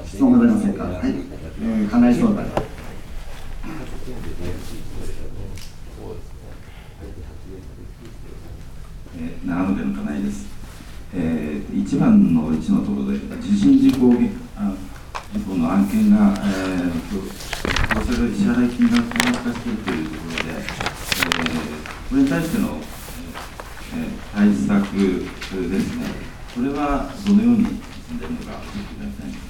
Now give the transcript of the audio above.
質問ございませんか。はい、金井総裁。 長野県の金井です。1番の1のところで、地震事故の案件が、当社が支払い金が高額化しているというところで、これに対しての、対策ですね、これはどのように進んでいるのか教えてください。